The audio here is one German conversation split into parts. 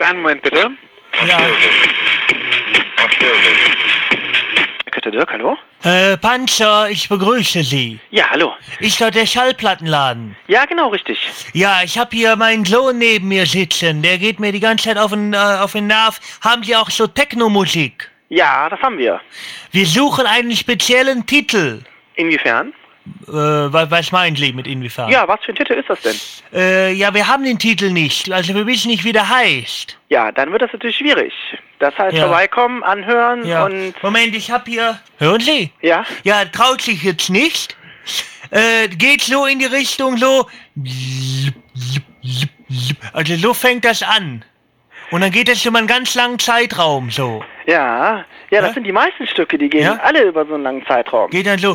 Einen Moment bitte. Ja. Bitte Dirk, hallo? Panzer, ich begrüße Sie. Ja, hallo. Ist doch der Schallplattenladen. Ja, genau, richtig. Ja, ich habe hier meinen Sohn neben mir sitzen. Der geht mir die ganze Zeit auf den Nerv. Haben Sie auch so Techno-Musik? Ja, das haben wir. Wir suchen einen speziellen Titel. Inwiefern? Was meinen Sie mit inwiefern? Ja, was für ein Titel ist das denn? Ja, wir haben den Titel nicht. Also wir wissen nicht, wie der heißt. Ja, dann wird das natürlich schwierig. Das heißt, Ja. vorbeikommen, anhören Ja. und... Moment, ich habe hier... Hören Sie? Ja? Ja, traut sich jetzt nicht. Geht so in die Richtung so... Also so fängt das an. Und dann geht das über einen ganz langen Zeitraum so. Ja, das Ja? sind die meisten Stücke, die gehen Ja? alle über so einen langen Zeitraum. Geht dann so...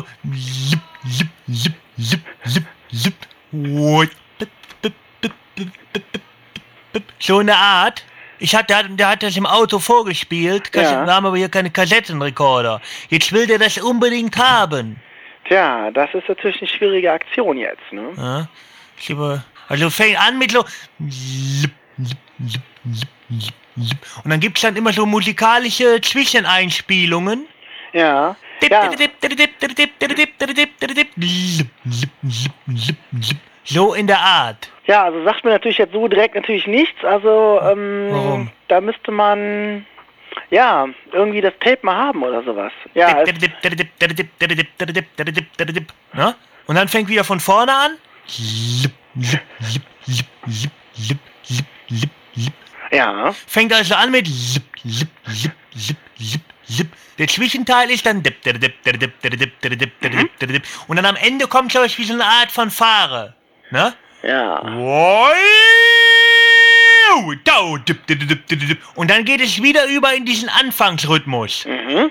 So eine Art. Der hat das im Auto vorgespielt. Ja. Wir haben aber hier keine Kassettenrekorder. Jetzt will der das unbedingt haben. Tja, das ist natürlich eine schwierige Aktion jetzt, ne? Ja, also fängt an mit so... Und dann gibt's dann immer so musikalische Zwischeneinspielungen. Ja. So in der Art. Ja, also sagt mir natürlich jetzt so direkt natürlich nichts. Also, Warum? da müsste man, ja, irgendwie das Tape mal haben oder sowas. Ja, Ja? Und dann fängt wieder von vorne an. ja. Fängt also an mit Der Zwischenteil ist dann und dann am Ende kommt so was wie so eine Art von Fahre. Ne? Ja. Und dann geht es wieder über in diesen Anfangsrhythmus. Mhm.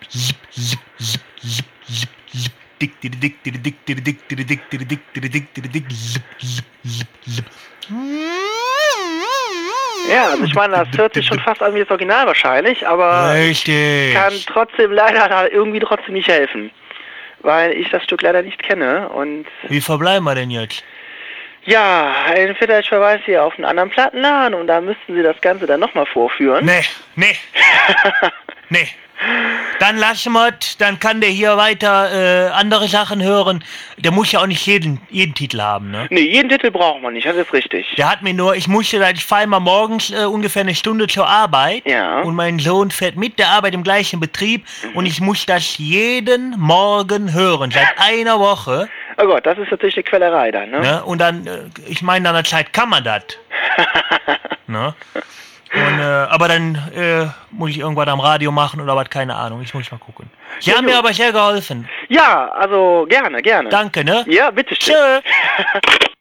Ja, also ich meine, das hört sich schon fast an wie das Original wahrscheinlich, aber Richtig. kann trotzdem leider da irgendwie trotzdem nicht helfen. Weil ich das Stück leider nicht kenne und Wie verbleiben wir denn jetzt? ja, entweder ich verweise hier auf einen anderen Plattenladen und da müssten Sie das Ganze dann nochmal vorführen. Nee. Dann lassen wir's, dann kann der hier weiter andere Sachen hören. Der muss ja auch nicht jeden Titel haben, ne? Nee, jeden Titel braucht man nicht, das ist richtig. Der hat mir nur, ich fahre mal morgens ungefähr eine Stunde zur Arbeit. Ja. Und mein Sohn fährt mit der Arbeit im gleichen Betrieb und ich muss das jeden Morgen hören, seit einer Woche. Oh Gott, das ist natürlich eine Quellerei dann, ne? Ne? Und dann, ich meine, nach einer Zeit kann man das. Ne? Und, aber dann muss ich irgendwas am Radio machen oder was, keine Ahnung, ich muss mal gucken. Sie haben mir aber sehr geholfen. Ja, also gerne. Danke, ne? Ja, bitteschön. Tschö.